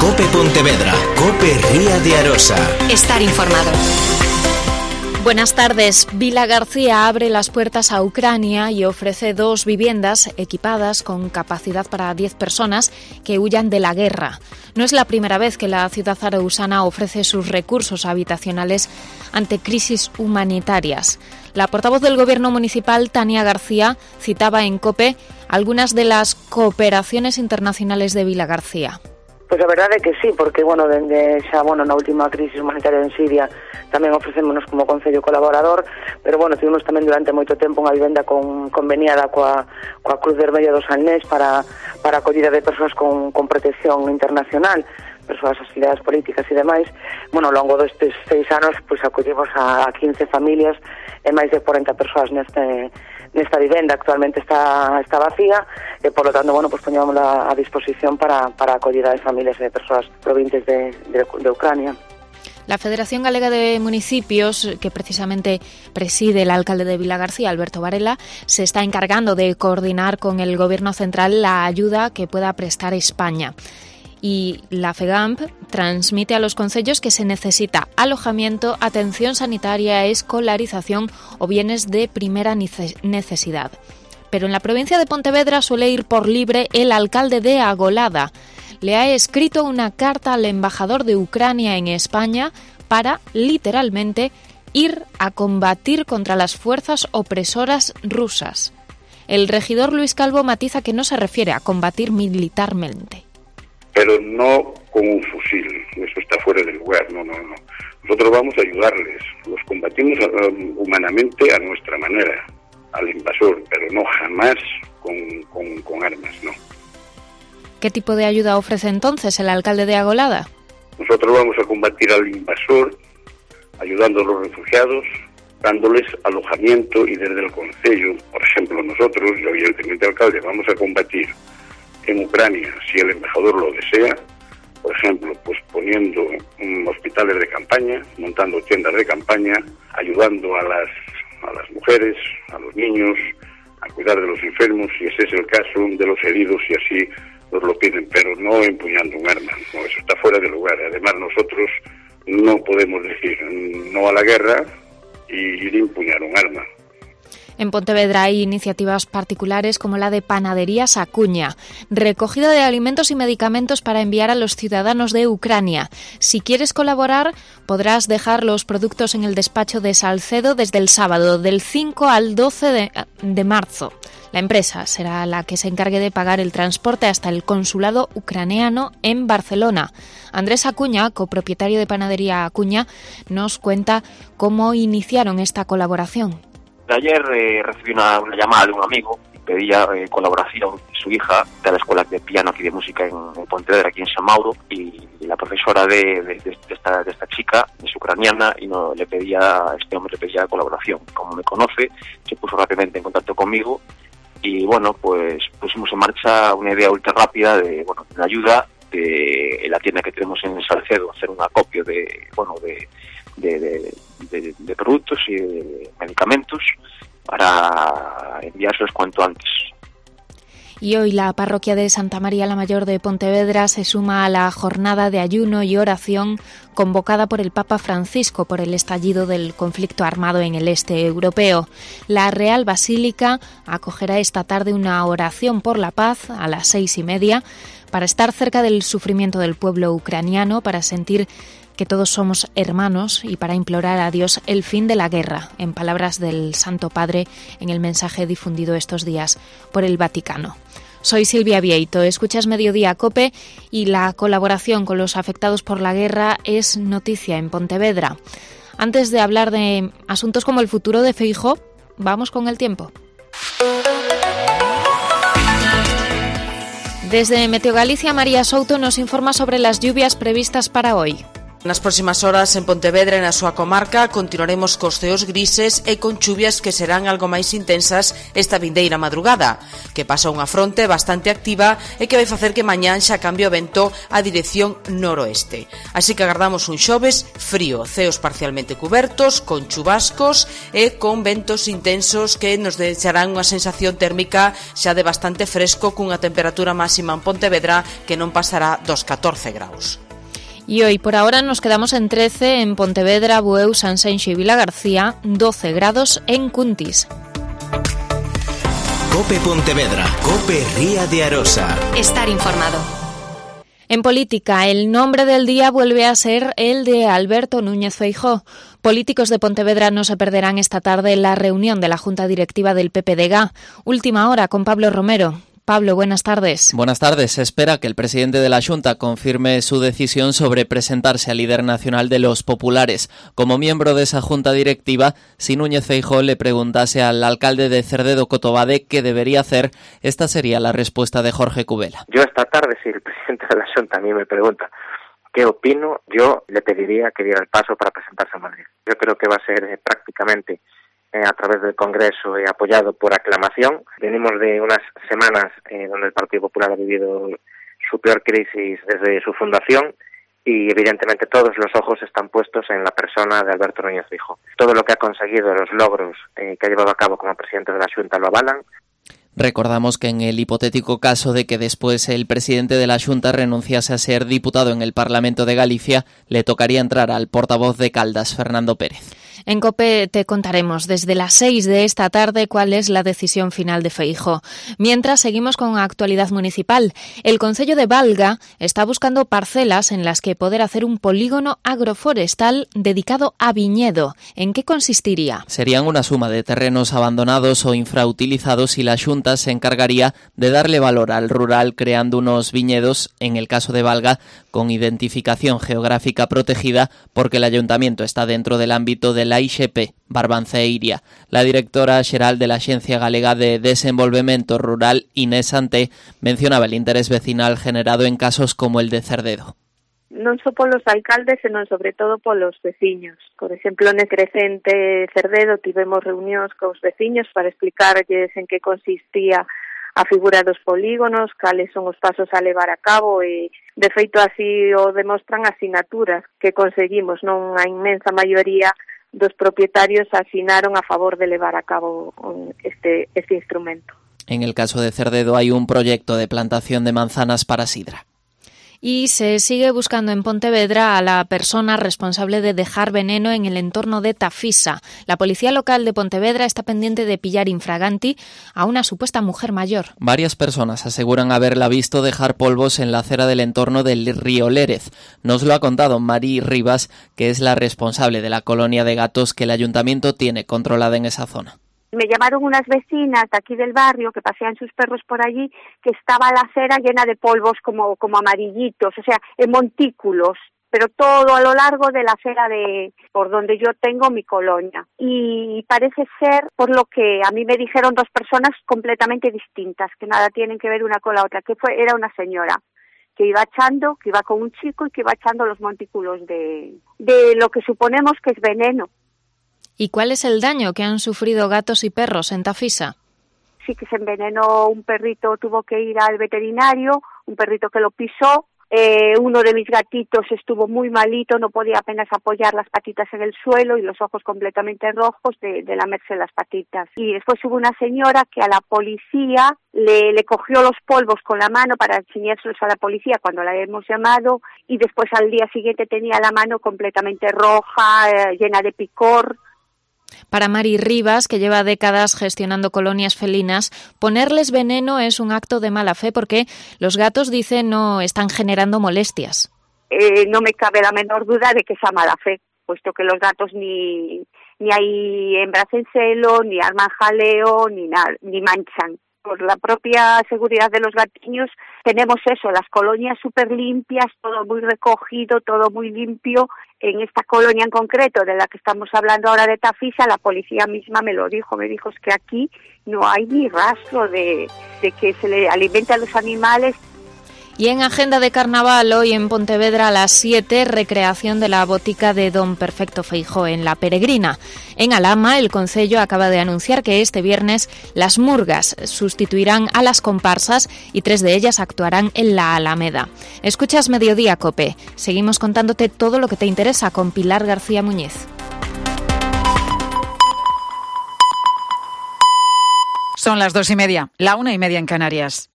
COPE Pontevedra, COPE Ría de Arosa. Estar informado. Buenas tardes. Vilagarcía abre las puertas a Ucrania y ofrece 2 viviendas equipadas con capacidad para 10 personas que huyan de la guerra. No es la primera vez que la ciudad arausana ofrece sus recursos habitacionales ante crisis humanitarias. La portavoz del Gobierno municipal, Tania García, citaba en COPE algunas de las cooperaciones internacionales de Vilagarcía. Pois a verdade é que sí, porque, dende xa, na última crisis humanitaria en Siria tamén ofrecémonos como Concello colaborador, pero, tivemos tamén durante moito tempo unha vivenda conveniada coa Cruz Vermella do Salnés para a acollida de persoas con protección internacional, persoas asiliadas políticas e demais. Ao longo destes 6 anos, acollimos a 15 familias e máis de 40 persoas nesta vivenda. Actualmente está vacía e, por lo tanto, poñámosla a disposición para a acollida de familias e de persoas provenientes de Ucrania. La Federación Galega de Municipios, que precisamente preside el alcalde de Vilagarcía, Alberto Varela, se está encargando de coordinar con el Gobierno central la ayuda que pueda prestar España. Y la FEGAMP transmite a los concellos que se necesita alojamiento, atención sanitaria, escolarización o bienes de primera necesidad. Pero en la provincia de Pontevedra suele ir por libre el alcalde de Agolada. Le ha escrito una carta al embajador de Ucrania en España para, literalmente, ir a combatir contra las fuerzas opresoras rusas. El regidor Luis Calvo matiza que no se refiere a combatir militarmente. Pero no con un fusil, eso está fuera de lugar, no. Nosotros vamos a ayudarles, los combatimos humanamente a nuestra manera, al invasor, pero no jamás con armas, no. ¿Qué tipo de ayuda ofrece entonces el alcalde de Agolada? Nosotros vamos a combatir al invasor, ayudando a los refugiados, dándoles alojamiento, y desde el concello, por ejemplo, nosotros, yo y el teniente alcalde, vamos a combatir en Ucrania, si el embajador lo desea, por ejemplo, poniendo hospitales de campaña, montando tiendas de campaña, ayudando a las mujeres, a los niños, a cuidar de los enfermos, si ese es el caso, de los heridos, si así nos lo piden, pero no empuñando un arma, no, eso está fuera de lugar. Además, nosotros no podemos decir no a la guerra y ir a empuñar un arma. En Pontevedra hay iniciativas particulares como la de Panaderías Acuña, recogida de alimentos y medicamentos para enviar a los ciudadanos de Ucrania. Si quieres colaborar, podrás dejar los productos en el despacho de Salcedo desde el sábado, del 5 al 12 de marzo. La empresa será la que se encargue de pagar el transporte hasta el consulado ucraniano en Barcelona. Andrés Acuña, copropietario de Panadería Acuña, nos cuenta cómo iniciaron esta colaboración. Ayer recibí una llamada de un amigo y pedía colaboración. Su hija de la escuela de piano aquí de música en Pontevedra, aquí en San Mauro, y la profesora de esta chica es ucraniana y este hombre le pedía colaboración. Como me conoce, se puso rápidamente en contacto conmigo y pues pusimos en marcha una idea ultra rápida de ayuda de la tienda que tenemos en Salcedo, hacer un acopio de productos y de medicamentos para enviárselos cuanto antes. Y hoy la parroquia de Santa María la Mayor de Pontevedra se suma a la jornada de ayuno y oración convocada por el Papa Francisco por el estallido del conflicto armado en el este europeo. La Real Basílica acogerá esta tarde una oración por la paz a las 6:30 para estar cerca del sufrimiento del pueblo ucraniano, para sentir que todos somos hermanos y para implorar a Dios el fin de la guerra, en palabras del Santo Padre en el mensaje difundido estos días por el Vaticano. Soy Silvia Vieito, escuchas Mediodía COPE y la colaboración con los afectados por la guerra es noticia en Pontevedra. Antes de hablar de asuntos como el futuro de Feijóo, vamos con el tiempo. Desde Meteo Galicia, María Souto nos informa sobre las lluvias previstas para hoy. Nas próximas horas en Pontevedra e na súa comarca continuaremos cos ceos grises e con chuvias que serán algo máis intensas esta vindeira madrugada, que pasa unha fronte bastante activa e que vai facer que mañán xa cambie o vento a dirección noroeste. Así que agardamos un xoves frío, ceos parcialmente cubertos, con chubascos e con ventos intensos que nos deixarán unha sensación térmica xa de bastante fresco, cunha temperatura máxima en Pontevedra que non pasará dos 14 graus. Y hoy por ahora nos quedamos en 13 en Pontevedra, Bueu, Sanxenxo y Vilagarcía, 12 grados en Cuntis. Cope Pontevedra, Cope Ría de Arosa. Estar informado. En política, el nombre del día vuelve a ser el de Alberto Núñez Feijóo. Políticos de Pontevedra no se perderán esta tarde la reunión de la Junta Directiva del PPDG. Última hora con Pablo Romero. Pablo, buenas tardes. Buenas tardes. Se espera que el presidente de la Xunta confirme su decisión sobre presentarse al líder nacional de los populares. Como miembro de esa Junta Directiva, si Núñez Feijóo le preguntase al alcalde de Cerdedo, Cotobade, qué debería hacer, esta sería la respuesta de Jorge Cubela. Yo esta tarde, si el presidente de la Xunta a mí me pregunta qué opino, yo le pediría que diera el paso para presentarse a Madrid. Yo creo que va a ser prácticamente a través del Congreso apoyado por aclamación. Venimos de unas semanas donde el Partido Popular ha vivido su peor crisis desde su fundación y evidentemente todos los ojos están puestos en la persona de Alberto Núñez Feijóo. Todo lo que ha conseguido, los logros que ha llevado a cabo como presidente de la Xunta lo avalan. Recordamos que en el hipotético caso de que después el presidente de la Xunta renunciase a ser diputado en el Parlamento de Galicia, le tocaría entrar al portavoz de Caldas, Fernando Pérez. En COPE te contaremos desde las 6 de esta tarde cuál es la decisión final de Feijóo. Mientras, seguimos con actualidad municipal. El Concello de Valga está buscando parcelas en las que poder hacer un polígono agroforestal dedicado a viñedo. ¿En qué consistiría? Serían una suma de terrenos abandonados o infrautilizados y la Xunta se encargaría de darle valor al rural creando unos viñedos, en el caso de Valga, con identificación geográfica protegida porque el ayuntamiento está dentro del ámbito de la IXP, Barbanceiria. La directora xeral de la Axencia Galega de Desenvolvemento Rural, Inés Santé, mencionaba el interés vecinal generado en casos como el de Cerdedo. Non só polos alcaldes, senón sobre todo polos veciños. Por exemplo, no crecente Cerdedo tivemos reunións cos veciños para explicarlles en que consistía a figura dos polígonos, cales son os pasos a levar a cabo e, de feito, así o demostran as sinaturas que conseguimos. Non a inmensa maioría dos propietarios asinaron a favor de levar a cabo este instrumento. En el caso de Cerdedo hay un proyecto de plantación de manzanas para sidra. Y se sigue buscando en Pontevedra a la persona responsable de dejar veneno en el entorno de Tafisa. La policía local de Pontevedra está pendiente de pillar infraganti a una supuesta mujer mayor. Varias personas aseguran haberla visto dejar polvos en la acera del entorno del río Lérez. Nos lo ha contado Mari Rivas, que es la responsable de la colonia de gatos que el ayuntamiento tiene controlada en esa zona. Me llamaron unas vecinas de aquí del barrio que pasean sus perros por allí, que estaba la acera llena de polvos como amarillitos, o sea, en montículos, pero todo a lo largo de la acera por donde yo tengo mi colonia. Y parece ser, por lo que a mí me dijeron, dos personas completamente distintas, que nada tienen que ver una con la otra, era una señora que iba con un chico y que iba echando los montículos de lo que suponemos que es veneno. ¿Y cuál es el daño que han sufrido gatos y perros en Tafisa? Sí, que se envenenó un perrito, tuvo que ir al veterinario, un perrito que lo pisó. Uno de mis gatitos estuvo muy malito, no podía apenas apoyar las patitas en el suelo y los ojos completamente rojos de lamerse las patitas. Y después hubo una señora que a la policía le cogió los polvos con la mano para enseñárselos a la policía cuando la hemos llamado, y después al día siguiente tenía la mano completamente roja, llena de picor. Para Mari Rivas, que lleva décadas gestionando colonias felinas, ponerles veneno es un acto de mala fe porque los gatos, dice, no están generando molestias. No me cabe la menor duda de que sea mala fe, puesto que los gatos ni hay hembras en celo, ni arman jaleo, ni manchan. Por la propia seguridad de los gatiños tenemos eso, las colonias súper limpias, todo muy recogido, todo muy limpio. En esta colonia en concreto, de la que estamos hablando ahora de Tafisa, la policía misma me dijo es que aquí no hay ni rastro de que se le alimente a los animales. Y en agenda de carnaval, hoy en Pontevedra a las 7, recreación de la botica de Don Perfecto Feijóo en La Peregrina. En Alhama, el concello acaba de anunciar que este viernes las murgas sustituirán a las comparsas y 3 de ellas actuarán en la Alameda. Escuchas Mediodía Cope. Seguimos contándote todo lo que te interesa con Pilar García Muñiz. Son las 2:30, la 1:30 en Canarias.